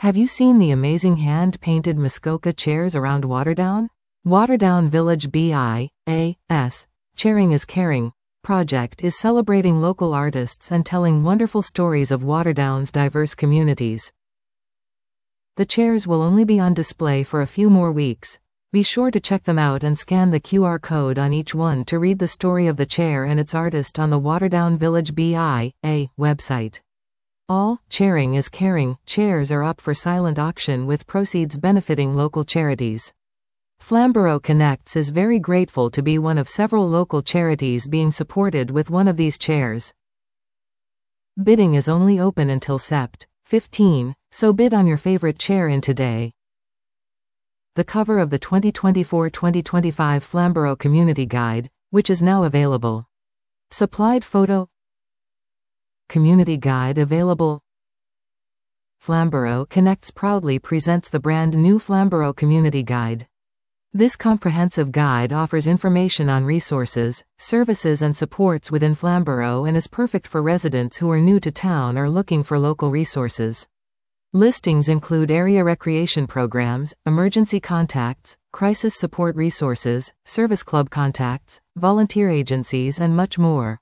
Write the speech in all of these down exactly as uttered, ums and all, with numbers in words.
Have you seen the amazing hand-painted Muskoka chairs around Waterdown? Waterdown Village B I A S Chairing is Caring project is celebrating local artists and telling wonderful stories of Waterdown's diverse communities. The chairs will only be on display for a few more weeks. Be sure to check them out and scan the Q R code on each one to read the story of the chair and its artist on the Waterdown Village B I A website. All Chairing is Caring chairs are up for silent auction with proceeds benefiting local charities. Flamborough Connects is very grateful to be one of several local charities being supported with one of these chairs. Bidding is only open until September fifteenth, so bid on your favorite chair in today. The cover of the twenty twenty-four twenty twenty-five Flamborough Community Guide, which is now available. Supplied photo. Community Guide available. Flamborough Connects proudly presents the brand new Flamborough Community Guide. This comprehensive guide offers information on resources, services and supports within Flamborough and is perfect for residents who are new to town or looking for local resources. Listings include area recreation programs, emergency contacts, crisis support resources, service club contacts, volunteer agencies and much more.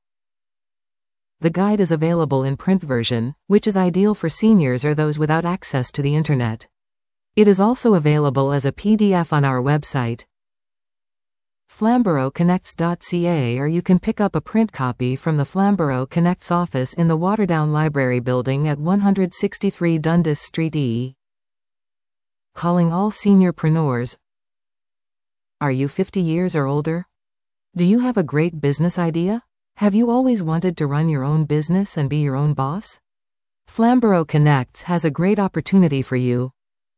The guide is available in print version, which is ideal for seniors or those without access to the internet. It is also available as a P D F on our website, flamborough connects dot C A, or you can pick up a print copy from the Flamborough Connects office in the Waterdown Library Building at one sixty-three Dundas Street E. Calling all seniorpreneurs. Are you fifty years or older? Do you have a great business idea? Have you always wanted to run your own business and be your own boss? Flamborough Connects has a great opportunity for you.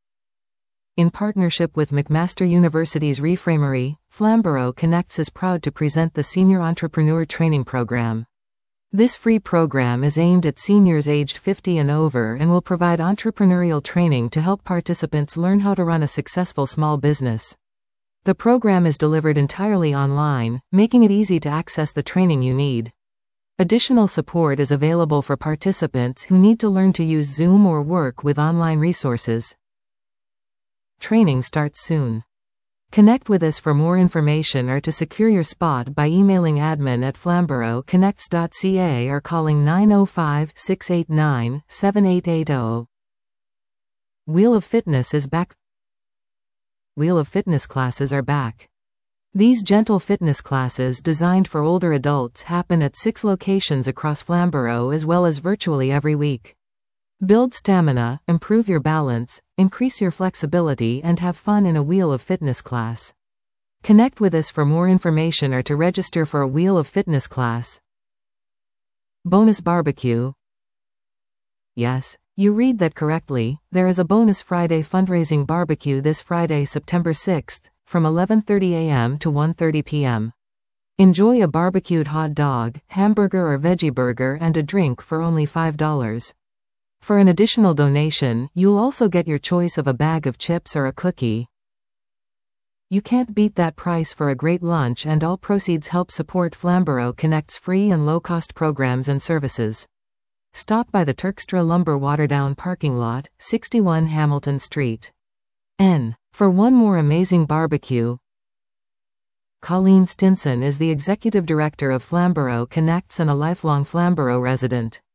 In partnership with McMaster University's Reframery, Flamborough Connects is proud to present the Senior Entrepreneur Training Program. This free program is aimed at seniors aged fifty and over and will provide entrepreneurial training to help participants learn how to run a successful small business. The program is delivered entirely online, making it easy to access the training you need. Additional support is available for participants who need to learn to use Zoom or work with online resources. Training starts soon. Connect with us for more information or to secure your spot by emailing admin at flamborough connects dot C A or calling nine oh five, six eight nine, seven eight eight zero. Wheel of Fitness is back. Wheel of Fitness classes are back. These gentle fitness classes designed for older adults happen at six locations across Flamborough as well as virtually every week. Build stamina, improve your balance, increase your flexibility and have fun in a Wheel of Fitness class. Connect with us for more information or to register for a Wheel of Fitness class. Bonus barbecue. Yes, you read that correctly. There is a Bonus Friday fundraising barbecue this Friday, September sixth, from eleven thirty a m to one thirty p m Enjoy a barbecued hot dog, hamburger or veggie burger and a drink for only five dollars. For an additional donation, you'll also get your choice of a bag of chips or a cookie. You can't beat that price for a great lunch, and all proceeds help support Flamborough Connects free and low-cost programs and services. Stop by the Turkstra Lumber Waterdown parking lot, sixty-one Hamilton Street. N. For one more amazing barbecue. Colleen Stinson is the Executive Director of Flamborough Connects and a lifelong Flamborough resident.